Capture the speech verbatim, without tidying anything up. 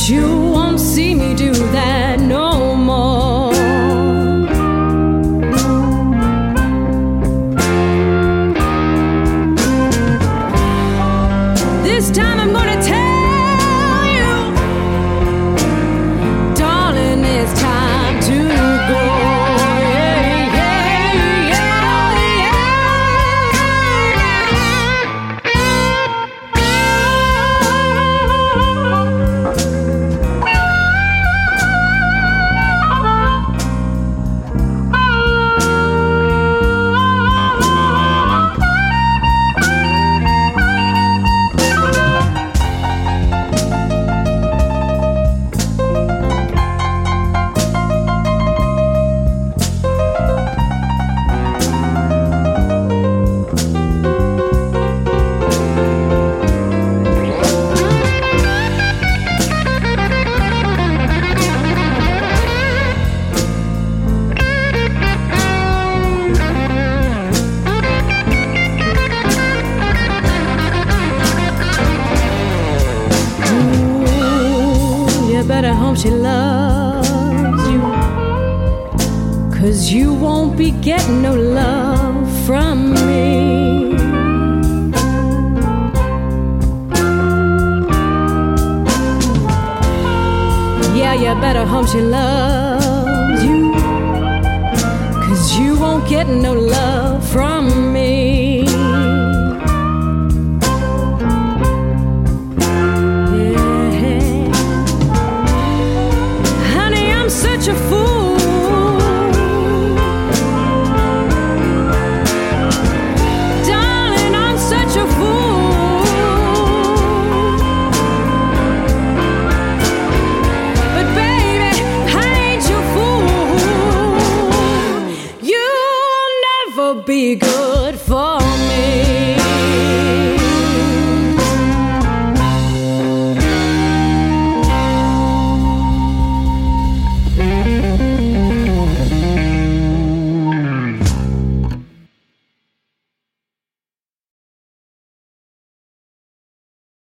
you won't see me do that no more. This time I'm gonna tell you, darling, it's time to go. Yeah, yeah, yeah, better hope she loves you, 'cause you won't be getting no love from me. Yeah, you better hope she loves you, 'cause you won't get no love from me.